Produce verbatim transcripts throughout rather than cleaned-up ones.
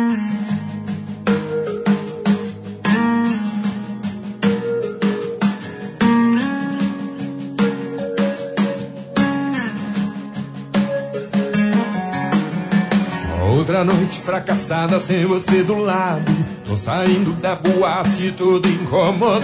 Outra noite fracassada sem você do lado. Tô saindo da boate todo incomodado.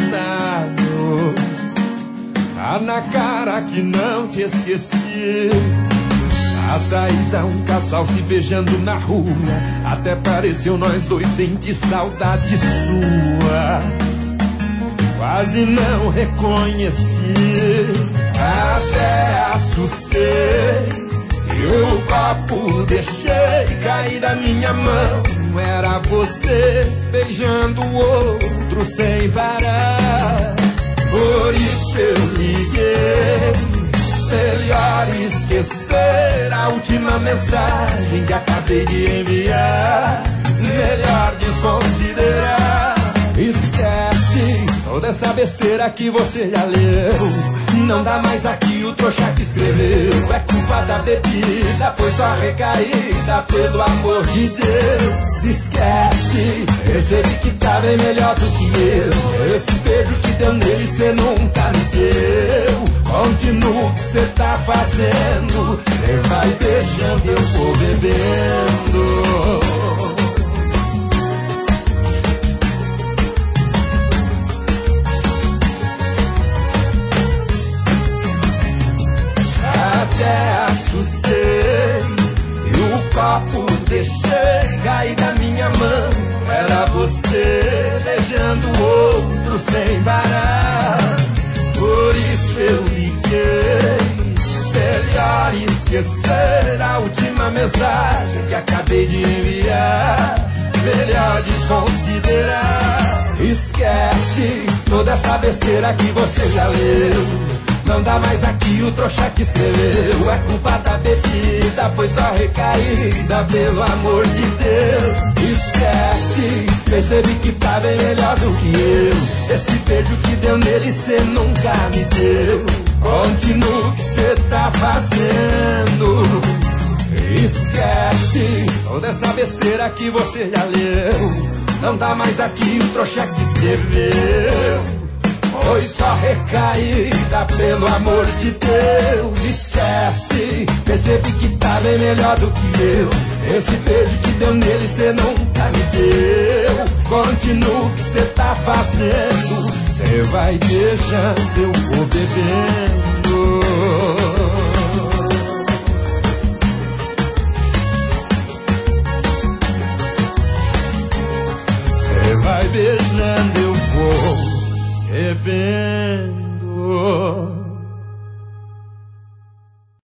Tá na cara que não te esqueci. A saída um casal se beijando na rua. Até pareceu nós dois sentir saudade sua. Quase não reconheci. Até assustei. E o copo deixei cair da minha mão. Era você beijando o outro sem parar. Por isso eu liguei. Melhor esquecer a última mensagem que acabei de enviar. Melhor desconsiderar. Esquece toda essa besteira que você já leu. Não dá mais aqui o trouxa que escreveu. É culpa da bebida, foi só recaída. Pelo amor de Deus, esquece. Percebi que tá bem melhor do que eu. Esse beijo que deu nele cê nunca me deu. Continua o que cê tá fazendo. Cê vai beijando, eu vou bebendo. Até assustei. E o copo deixei cair da minha mão. Era você beijando o outro sem parar. Por isso eu liguei. Melhor esquecer a última mensagem que acabei de enviar. Melhor desconsiderar. Esquece toda essa besteira que você já leu. Não dá mais aqui o trouxa que escreveu. É culpa da bebida, foi só recaída. Pelo amor de Deus, esquece. Percebi que tá bem melhor do que eu. Esse beijo que deu nele cê nunca me deu. Continua o que cê tá fazendo. Esquece toda essa besteira que você já leu. Não dá mais aqui o trouxa que escreveu. Foi só recaída, pelo amor de Deus. Esquece, percebi que tá bem melhor do que eu. Esse beijo que deu nele cê nunca me deu. Continua o que cê tá fazendo. Cê vai beijando, eu vou bebendo. Cê vai beijando, eu vou bebendo.